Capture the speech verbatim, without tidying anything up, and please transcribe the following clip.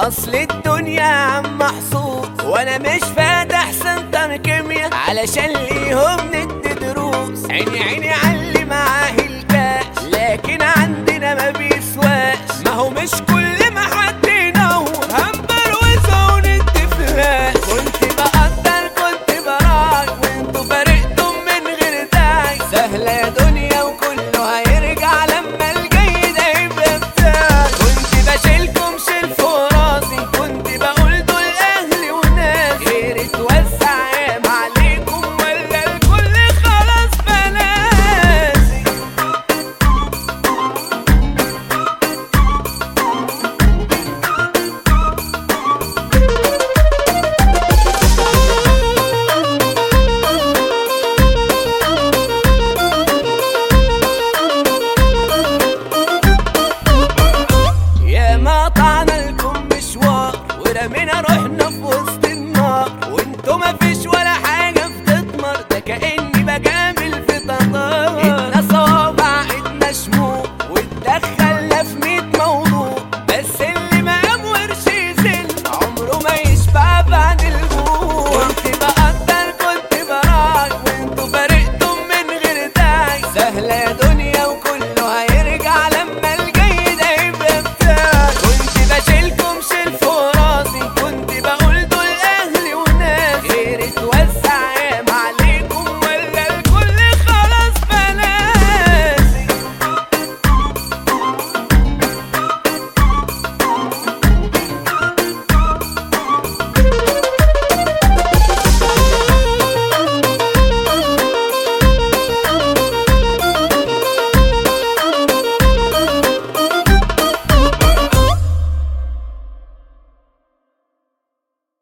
اصل الدنيا عم محظوظ، وانا مش فاتح سنتر كيميا علشان ليهم ندي دروس. عيني عيني علي معاه الكاش، لكن عندنا ما بيسواش. ما هو مش كل ما حد ينور هنبروزه وندي فلاش. كنت بقدر كنت براعي وانتوا فارقتم من غير داعي. سهلة يا دنيا وكله هيرجع لما الجاي ده يبقى بتاعي. كنت بشيلكم شيل فوق راسي، كنت بقول دول اهلي وناسي. غير اتوسع ايام عليكم ولا الكل خلاص بناسي. يا ما قطعنا لكم مشوار ورمينا روحنا في وسط النار، وانتوا مفيش ولا حاجة بتتمر. ده كأني بجامل